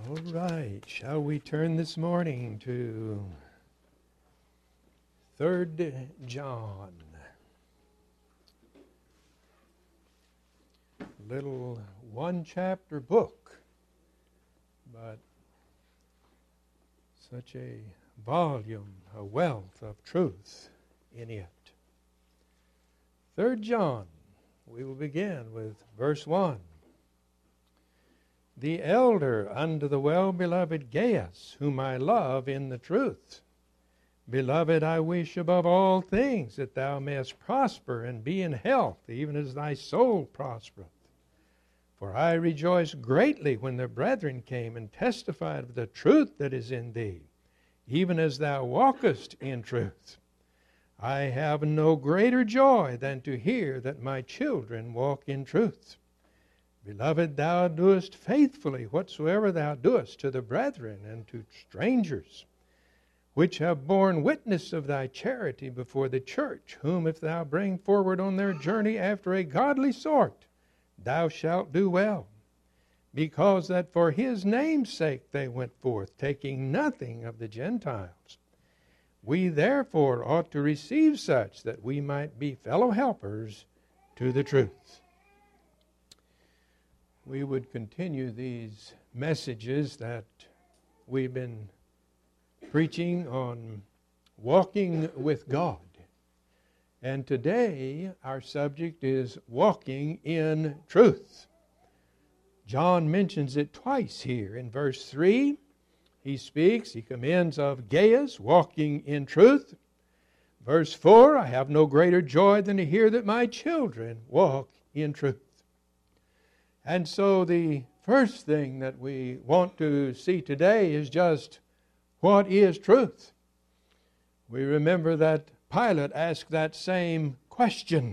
All right, shall we turn this morning to 3 John? Little one-chapter book, but such a volume, a wealth of truth in it. 3 John, we will begin with verse 1. The elder unto the well-beloved Gaius, whom I love in the truth. Beloved, I wish above all things that thou mayest prosper and be in health, even as thy soul prospereth. For I rejoiced greatly when the brethren came and testified of the truth that is in thee, even as thou walkest in truth. I have no greater joy than to hear that my children walk in truth. Beloved, thou doest faithfully whatsoever thou doest to the brethren and to strangers, which have borne witness of thy charity before the church, whom if thou bring forward on their journey after a godly sort, thou shalt do well, because that for his name's sake they went forth, taking nothing of the Gentiles. We therefore ought to receive such, that we might be fellow helpers to the truth. We would continue these messages that we've been preaching on walking with God. And today our subject is walking in truth. John mentions it twice here. In verse 3, he commends of Gaius walking in truth. Verse 4, I have no greater joy than to hear that my children walk in truth. And so the first thing that we want to see today is just, what is truth? We remember that Pilate asked that same question.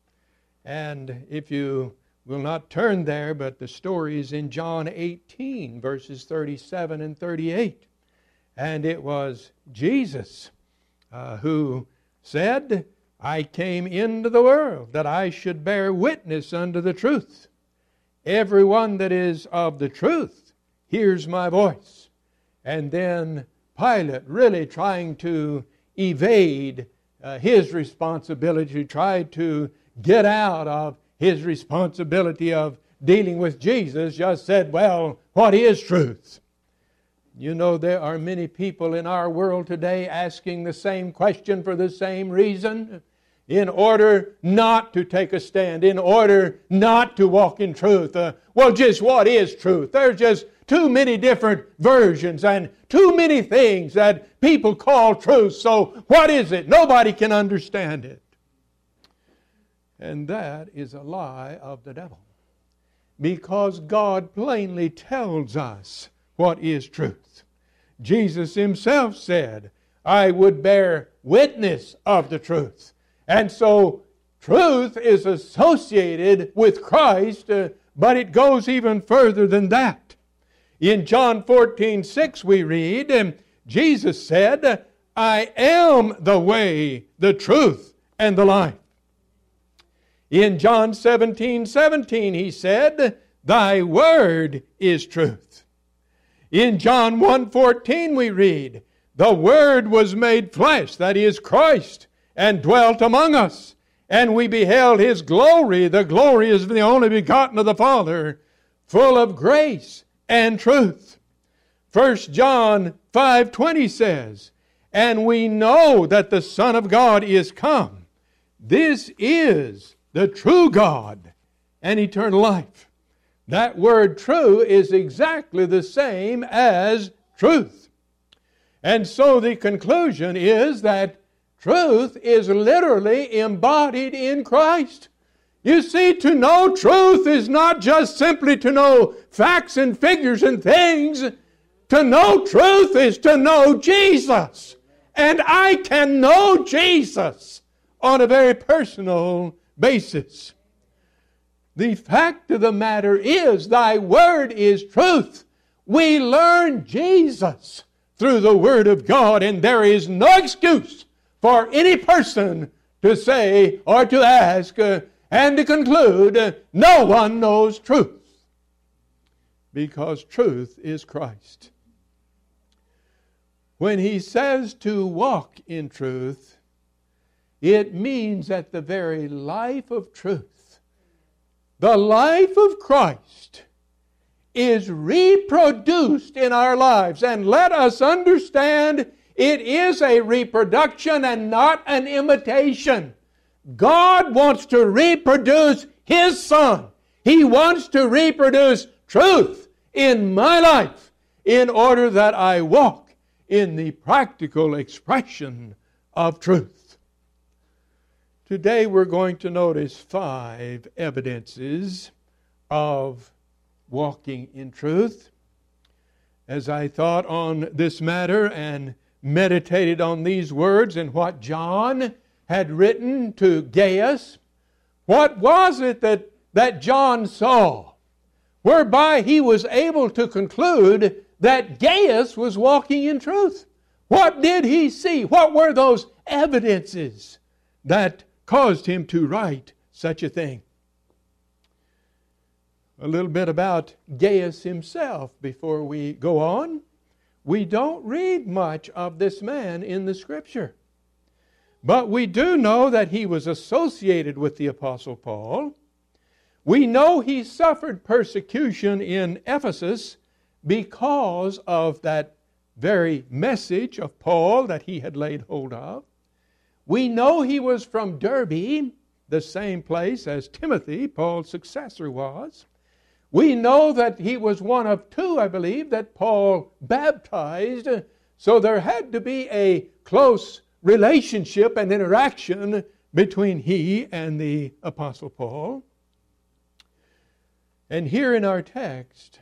And if you will not turn there, but the story is in John 18, verses 37 and 38. And it was Jesus who said, I came into the world that I should bear witness unto the truth. Everyone that is of the truth hears my voice. And then Pilate, really trying to evade his responsibility, tried to get out of his responsibility of dealing with Jesus, just said, well, what is truth? You know, there are many people in our world today asking the same question for the same reason. In order not to take a stand, in order not to walk in truth. Well, just what is truth? There's just too many different versions and too many things that people call truth. So what is it? Nobody can understand it. And that is a lie of the devil. Because God plainly tells us what is truth. Jesus Himself said, I would bear witness of the truth. And so truth is associated with Christ, but it goes even further than that. In John 14:6 we read, Jesus said, I am the way, the truth, and the life. In John 17:17 He said, Thy word is truth. In John 1:14 we read, The Word was made flesh, that is Christ, and dwelt among us. And we beheld His glory. The glory is the only begotten of the Father, full of grace and truth. 1 John 5:20 says, And we know that the Son of God is come. This is the true God and eternal life. That word true is exactly the same as truth. And so the conclusion is that truth is literally embodied in Christ. You see, to know truth is not just simply to know facts and figures and things. To know truth is to know Jesus. And I can know Jesus on a very personal basis. The fact of the matter is, Thy word is truth. We learn Jesus through the Word of God, and there is no excuse for any person to say or to ask and to conclude no one knows truth. because truth is Christ. When he says to walk in truth, it means that the very life of truth, the life of Christ, is reproduced in our lives. And let us understand, it is a reproduction and not an imitation. God wants to reproduce His Son. He wants to reproduce truth in my life in order that I walk in the practical expression of truth. Today we're going to notice 5 evidences of walking in truth. As I thought on this matter and meditated on these words and what John had written to Gaius, what was it that John saw whereby he was able to conclude that Gaius was walking in truth? What did he see? What were those evidences that caused him to write such a thing? A little bit about Gaius himself before we go on. We don't read much of this man in the Scripture, but we do know that he was associated with the Apostle Paul. We know he suffered persecution in Ephesus because of that very message of Paul that he had laid hold of. We know he was from Derbe, the same place as Timothy, Paul's successor, was. We know that he was one of 2, I believe, that Paul baptized. So there had to be a close relationship and interaction between he and the Apostle Paul. And here in our text,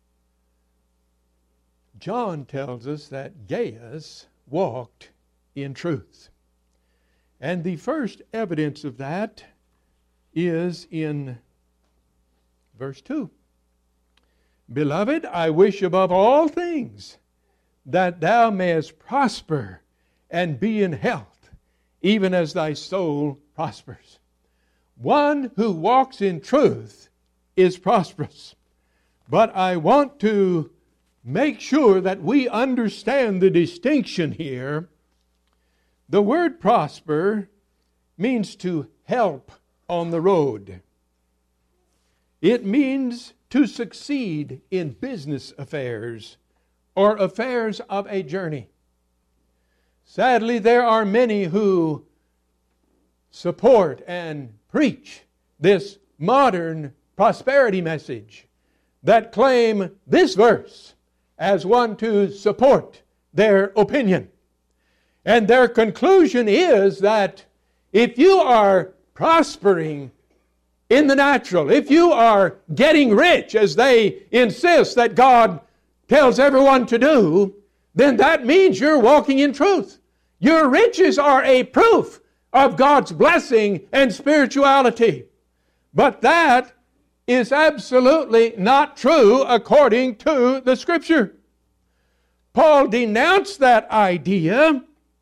John tells us that Gaius walked in truth. And the first evidence of that is in verse 2. Beloved, I wish above all things that thou mayest prosper and be in health, even as thy soul prospers. One who walks in truth is prosperous. But I want to make sure that we understand the distinction here. The word prosper means to help on the road. It means to succeed in business affairs or affairs of a journey. Sadly, there are many who support and preach this modern prosperity message that claim this verse as one to support their opinion. And their conclusion is that if you are prospering in the natural, if you are getting rich, as they insist that God tells everyone to do, then that means you're walking in truth. Your riches are a proof of God's blessing and spirituality. But that is absolutely not true according to the Scripture. Paul denounced that idea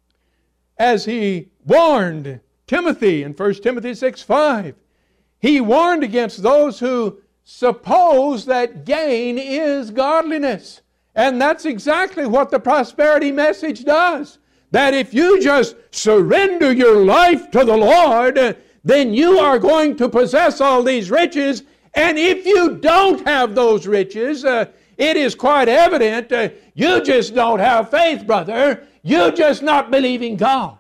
as he warned Timothy in 1 Timothy 6:5. He warned against those who suppose that gain is godliness. And that's exactly what the prosperity message does. That if you just surrender your life to the Lord, then you are going to possess all these riches. And if you don't have those riches, it is quite evident you just don't have faith, brother. You're just not believing God.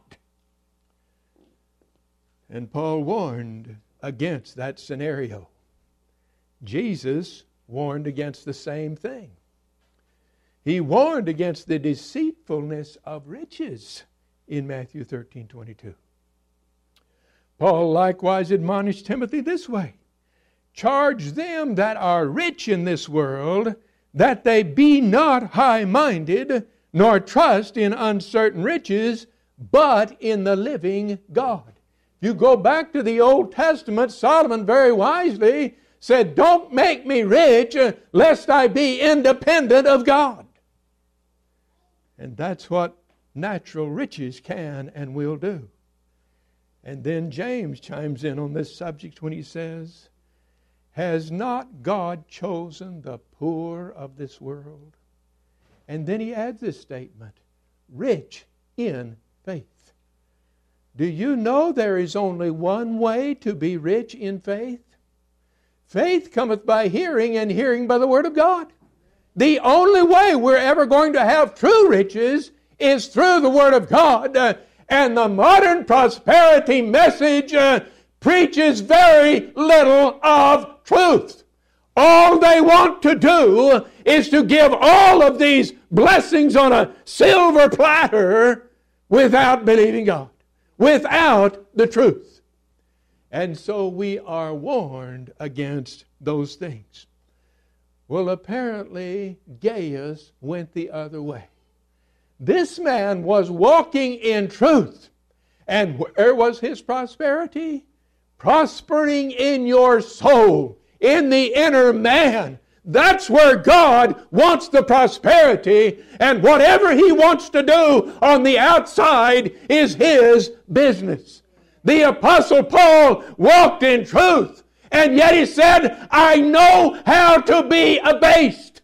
And Paul warned against that scenario. Jesus warned against the same thing. He warned against the deceitfulness of riches in Matthew 13:22. Paul likewise admonished Timothy this way: charge them that are rich in this world that they be not high-minded, nor trust in uncertain riches, but in the living God. If you go back to the Old Testament, Solomon very wisely said, don't make me rich lest I be independent of God. And that's what natural riches can and will do. And then James chimes in on this subject when he says, Has not God chosen the poor of this world? And then he adds this statement, rich in faith. Do you know there is only one way to be rich in faith? Faith cometh by hearing, and hearing by the Word of God. The only way we're ever going to have true riches is through the Word of God. And the modern prosperity message preaches very little of truth. All they want to do is to give all of these blessings on a silver platter without believing God, without the truth. And so we are warned against those things. Well, apparently Gaius went the other way. This man was walking in truth. And where was his prosperity? Prospering in your soul, in the inner man. That's where God wants the prosperity, and whatever He wants to do on the outside is His business. The Apostle Paul walked in truth, and yet he said, I know how to be abased.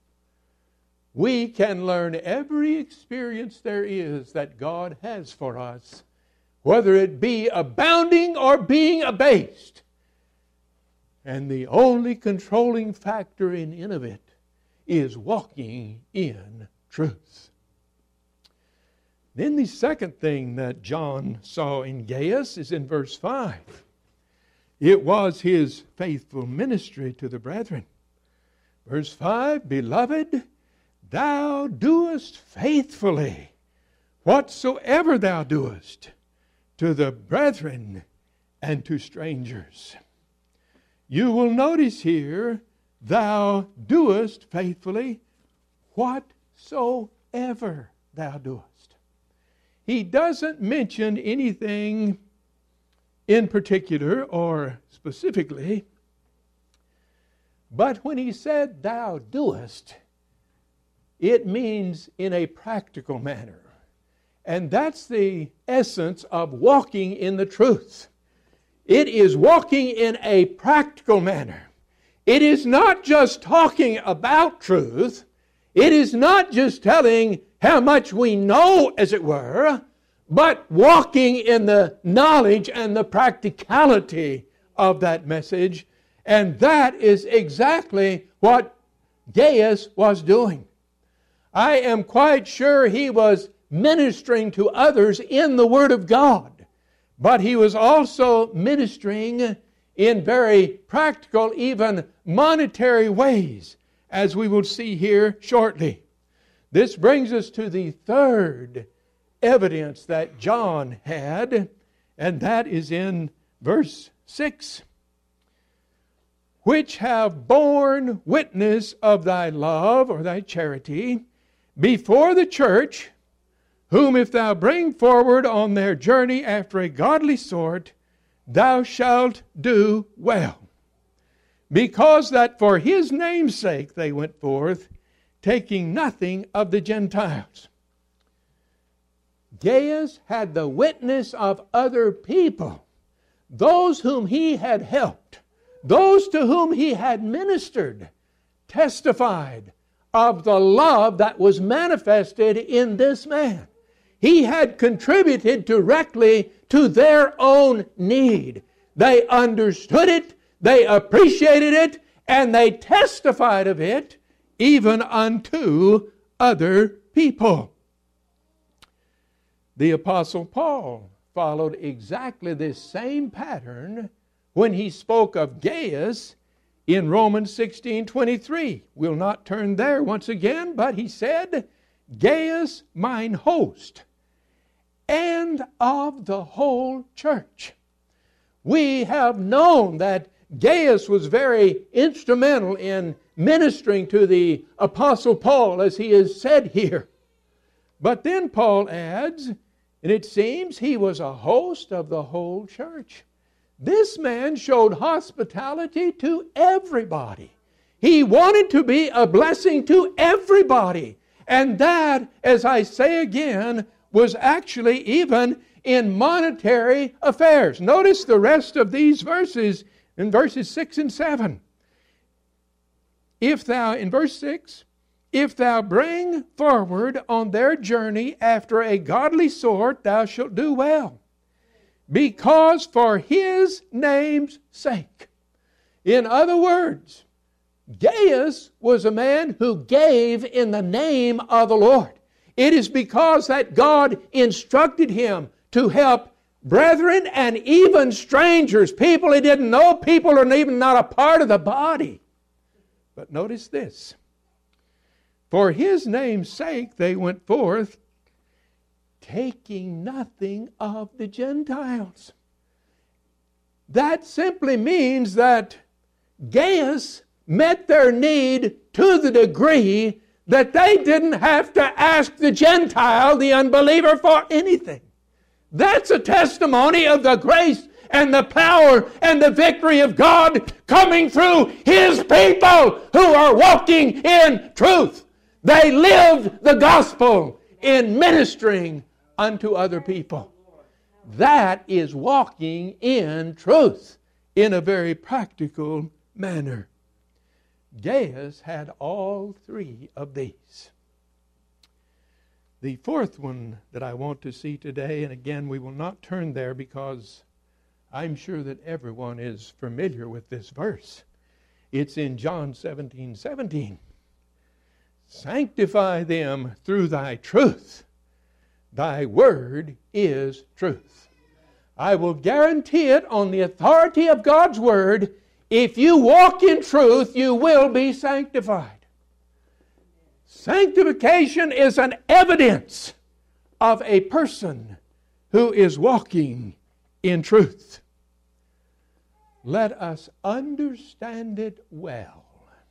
We can learn every experience there is that God has for us, whether it be abounding or being abased. And the only controlling factor in any of it is walking in truth. Then the second thing that John saw in Gaius is in verse 5. It was his faithful ministry to the brethren. Verse 5, Beloved, thou doest faithfully whatsoever thou doest to the brethren and to strangers. You will notice here, thou doest faithfully whatsoever thou doest. He doesn't mention anything in particular or specifically, but when he said thou doest, it means in a practical manner. And that's the essence of walking in the truth. It is walking in a practical manner. It is not just talking about truth. It is not just telling how much we know, as it were, but walking in the knowledge and the practicality of that message. And that is exactly what Gaius was doing. I am quite sure he was ministering to others in the Word of God. But he was also ministering in very practical, even monetary ways, as we will see here shortly. This brings us to the third evidence that John had, and that is in verse 6. Which have borne witness of thy love, or thy charity, before the church, whom if thou bring forward on their journey after a godly sort, thou shalt do well. Because that for His name's sake they went forth, taking nothing of the Gentiles. Gaius had the witness of other people, those whom he had helped, those to whom he had ministered, testified of the love that was manifested in this man. He had contributed directly to their own need. They understood it, they appreciated it, and they testified of it even unto other people. The Apostle Paul followed exactly this same pattern when he spoke of Gaius in Romans 16:23. We'll not turn there once again, but he said, Gaius mine host, and of the whole church. We have known that Gaius was very instrumental in ministering to the Apostle Paul, as he is said here. But then Paul adds, and it seems he was a host of the whole church. This man showed hospitality to everybody. He wanted to be a blessing to everybody. And that, as I say again, was actually even in monetary affairs. Notice the rest of these verses In verses 6 and 7. In verse 6, if thou bring forward on their journey after a godly sort, thou shalt do well, because for his name's sake. In other words, Gaius was a man who gave in the name of the Lord. It is because that God instructed him to help brethren and even strangers, people he didn't know, people who are even not a part of the body. But notice this. For his name's sake they went forth, taking nothing of the Gentiles. That simply means that Gaius met their need to the degree that they didn't have to ask the Gentile, the unbeliever, for anything. That's a testimony of the grace and the power and the victory of God coming through His people who are walking in truth. They lived the gospel in ministering unto other people. That is walking in truth in a very practical manner. Gaius had all three of these. The fourth one that I want to see today, and again we will not turn there because I'm sure that everyone is familiar with this verse. It's in John 17:17. Sanctify them through thy truth. Thy word is truth. I will guarantee it on the authority of God's word, if you walk in truth, you will be sanctified. Sanctification is an evidence of a person who is walking in truth. Let us understand it well.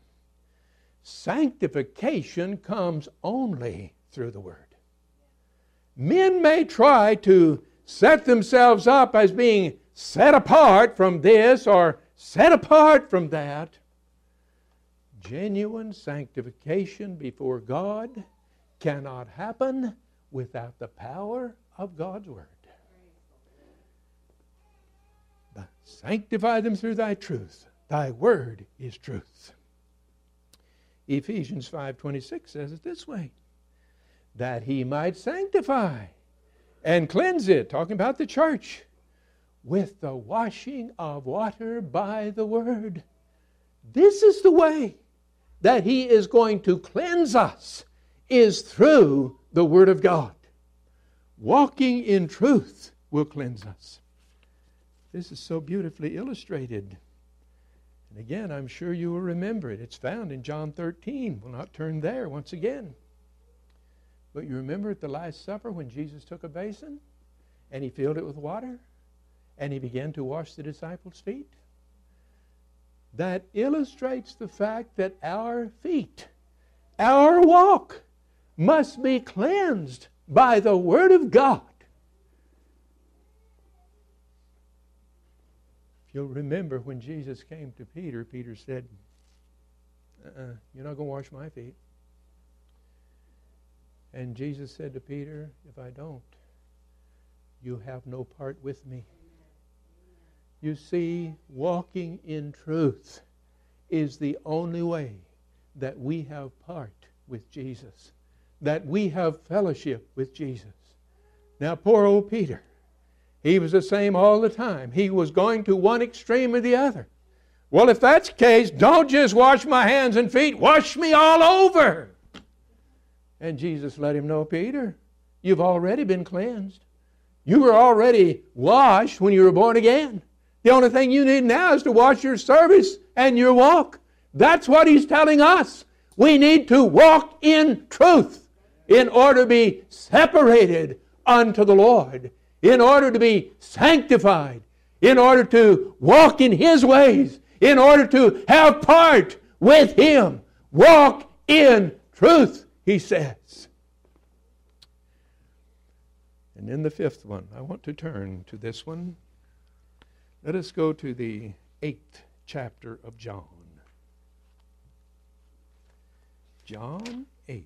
Sanctification comes only through the Word. Men may try to set themselves up as being set apart from this or set apart from that. Genuine sanctification before God cannot happen without the power of God's Word. Sanctify them through thy truth. Thy word is truth. Ephesians 5:26 says it this way, that he might sanctify and cleanse it, talking about the church, with the washing of water by the word. This is the way that he is going to cleanse us, is through the Word of God. Walking in truth will cleanse us. This is so beautifully illustrated. And again, I'm sure you will remember it. It's found in John 13. We'll not turn there once again. But you remember at the Last Supper when Jesus took a basin and he filled it with water and he began to wash the disciples' feet? That illustrates the fact that our feet, our walk, must be cleansed by the Word of God. If you'll remember when Jesus came to Peter, Peter said, you're not going to wash my feet. And Jesus said to Peter, if I don't, you have no part with me. You see, walking in truth is the only way that we have part with Jesus, that we have fellowship with Jesus. Now, poor old Peter, he was the same all the time. He was going to one extreme or the other. Well, if that's the case, don't just wash my hands and feet, wash me all over. And Jesus let him know, Peter, you've already been cleansed. You were already washed when you were born again. The only thing you need now is to wash your service and your walk. That's what he's telling us. We need to walk in truth in order to be separated unto the Lord, in order to be sanctified, in order to walk in His ways, in order to have part with Him. Walk in truth, he says. And in the fifth one, I want to turn to this one. Let us go to the 8th chapter of John. John 8.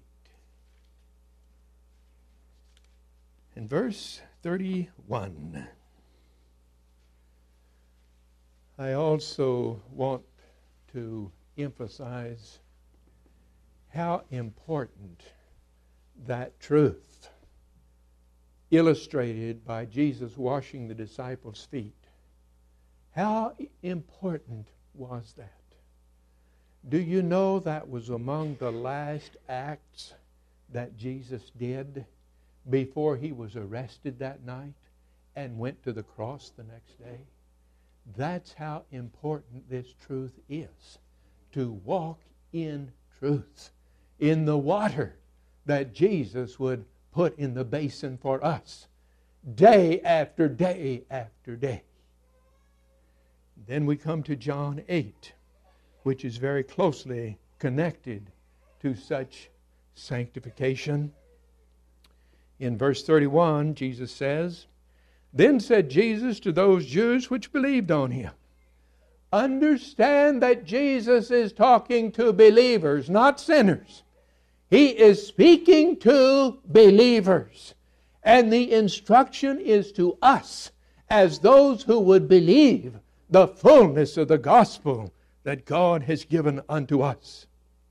And verse 31. I also want to emphasize how important that truth, illustrated by Jesus washing the disciples' feet, how important was that? Do you know that was among the last acts that Jesus did before he was arrested that night and went to the cross the next day? That's how important this truth is, to walk in truth, in the water that Jesus would put in the basin for us, day after day after day. Then we come to John 8, which is very closely connected to such sanctification. In verse 31, Jesus says, "Then said Jesus to those Jews which believed on him." Understand that Jesus is talking to believers, not sinners. He is speaking to believers. And the instruction is to us as those who would believe the fullness of the gospel that God has given unto us.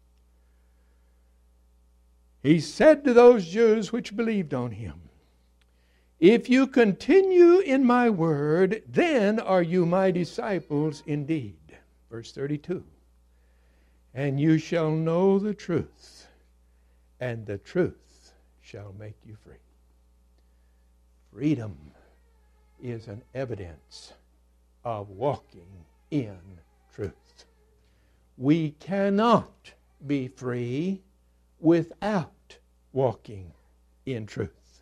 He said to those Jews which believed on him, "If you continue in my word, then are you my disciples indeed." Verse 32. "And you shall know the truth, and the truth shall make you free." Freedom is an evidence of walking in truth. We cannot be free without walking in truth.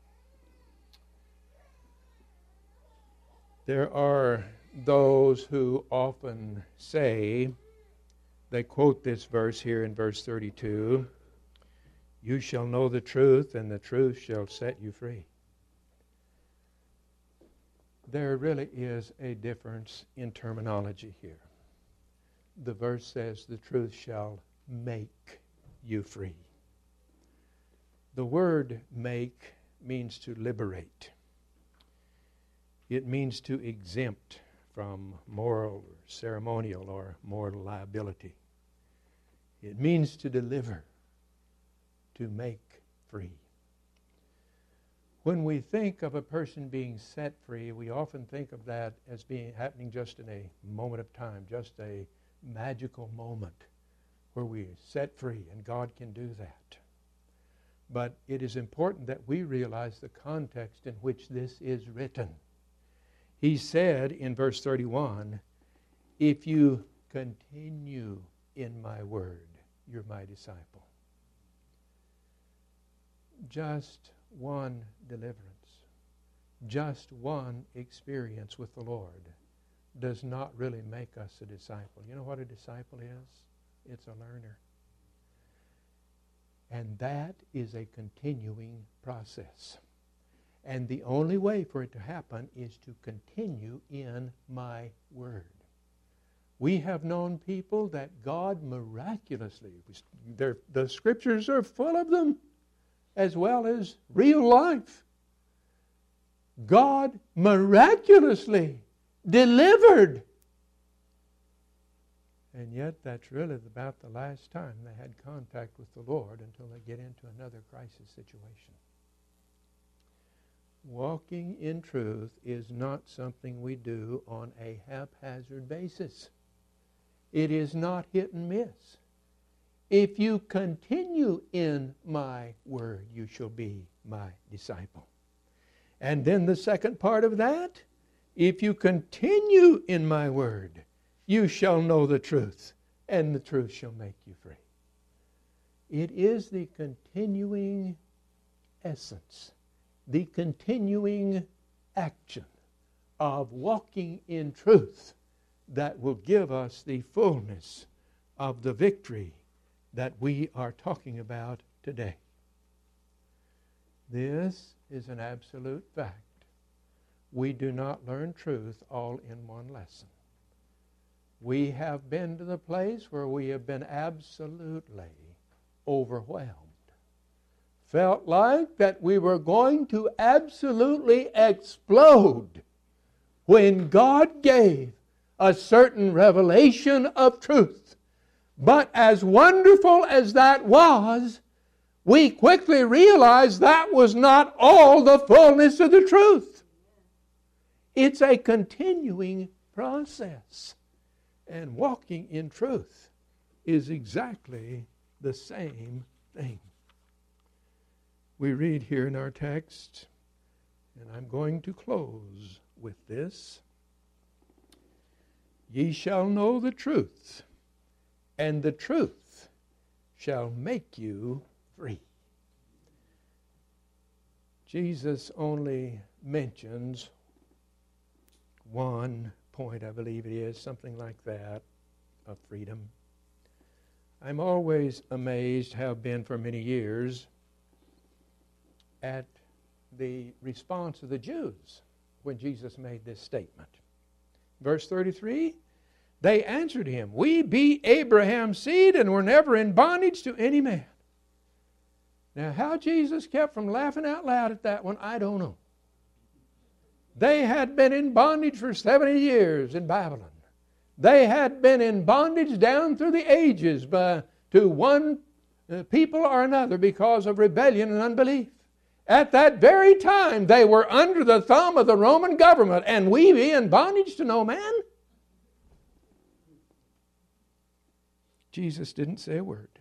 There are those who often say, they quote this verse here in verse 32, "You shall know the truth, and the truth shall set you free." There really is a difference in terminology here. The verse says, "The truth shall make you free." The word "make" means to liberate. It means to exempt from moral, or ceremonial, or moral liability. It means to deliver, to make free. When we think of a person being set free, we often think of that as being happening just in a moment of time, just a magical moment where we are set free, and God can do that. But it is important that we realize the context in which this is written. He said in verse 31, "If you continue in my word, you're my disciple." Just one deliverance, just one experience with the Lord does not really make us a disciple. You know what a disciple is? It's a learner. And that is a continuing process. And the only way for it to happen is to continue in my word. We have known people that God miraculously, the scriptures are full of them, as well as real life. God miraculously delivered. And yet that's really about the last time they had contact with the Lord until they get into another crisis situation. Walking in truth is not something we do on a haphazard basis. It is not hit and miss. If you continue in my word, you shall be my disciple. And then the second part of that, if you continue in my word, you shall know the truth, and the truth shall make you free. It is the continuing essence, the continuing action of walking in truth that will give us the fullness of the victory that we are talking about today. This is an absolute fact. We do not learn truth all in one lesson. We have been to the place where we have been absolutely overwhelmed. Felt like that we were going to absolutely explode when God gave a certain revelation of truth. But as wonderful as that was, we quickly realized that was not all the fullness of the truth. It's a continuing process. And walking in truth is exactly the same thing. We read here in our text, and I'm going to close with this. Ye shall know the truth, and the truth shall make you free. Jesus only mentions one point, I believe it is, something like that, of freedom. I'm always amazed, have been for many years, at the response of the Jews when Jesus made this statement. Verse 33, they answered him, we be Abraham's seed and were never in bondage to any man. Now, how Jesus kept from laughing out loud at that one, I don't know. They had been in bondage for 70 years in Babylon. They had been in bondage down through the ages to one people or another because of rebellion and unbelief. At that very time, they were under the thumb of the Roman government, and we be in bondage to no man? Jesus didn't say a word.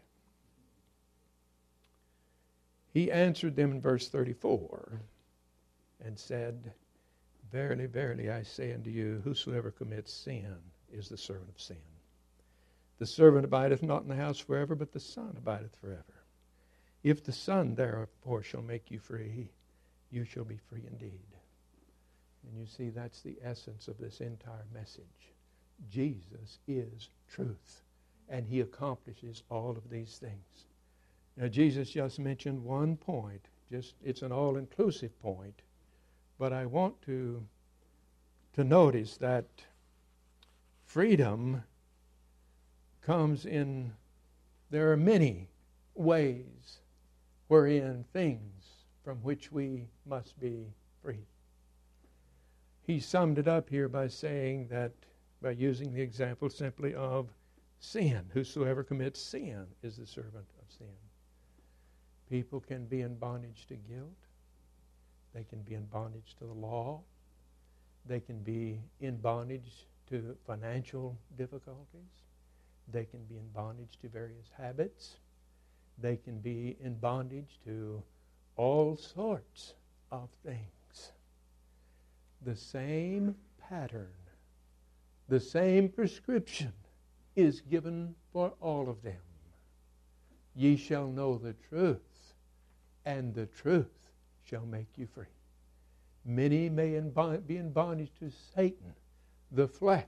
He answered them in verse 34 and said, verily, verily, I say unto you, whosoever commits sin is the servant of sin. The servant abideth not in the house forever, but the Son abideth forever. If the Son therefore shall make you free, you shall be free indeed. And you see, that's the essence of this entire message. Jesus is truth, and He accomplishes all of these things. Now, Jesus just mentioned one point. It's an all-inclusive point. But I want to notice that freedom comes in, there are many ways wherein things from which we must be free. He summed it up here by saying that, by using the example simply of sin. Whosoever commits sin is the servant of sin. People can be in bondage to guilt. They can be in bondage to the law. They can be in bondage to financial difficulties. They can be in bondage to various habits. They can be in bondage to all sorts of things. The same pattern, the same prescription is given for all of them. Ye shall know the truth, and the truth shall make you free. Many may be in bondage to Satan, the flesh.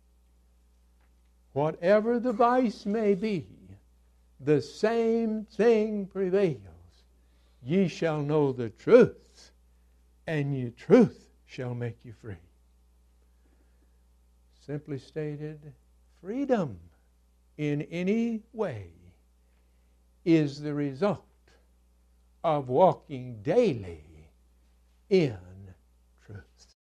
Whatever the vice may be, the same thing prevails. Ye shall know the truth, and your truth shall make you free. Simply stated, freedom in any way is the result of walking daily in